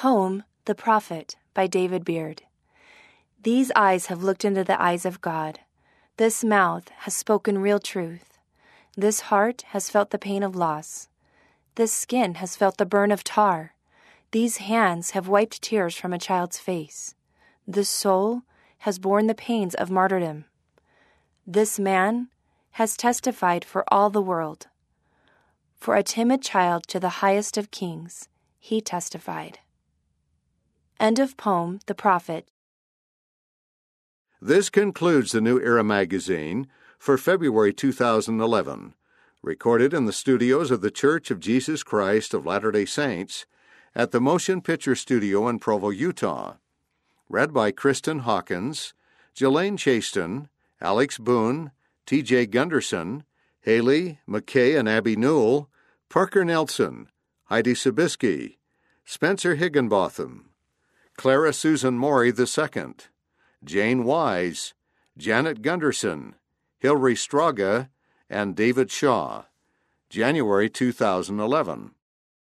Poem, The Prophet, by David Beard. These eyes have looked into the eyes of God. This mouth has spoken real truth. This heart has felt the pain of loss. This skin has felt the burn of tar. These hands have wiped tears from a child's face. This soul has borne the pains of martyrdom. This man has testified for all the world. For a timid child to the highest of kings, he testified. End of poem, The Prophet. This concludes the New Era magazine for February 2011, recorded in the studios of the Church of Jesus Christ of Latter-day Saints at the Motion Picture Studio in Provo, Utah. Read by Kristen Hawkins, Jelaine Chaston, Alex Boone, T.J. Gunderson, Haley, McKay and Abby Newell, Parker Nelson, Heidi Sabisky, Spencer Higginbotham, Clara Susan Morey II, Jane Wise, Janet Gunderson, Hilary Straga, and David Shaw. January 2011.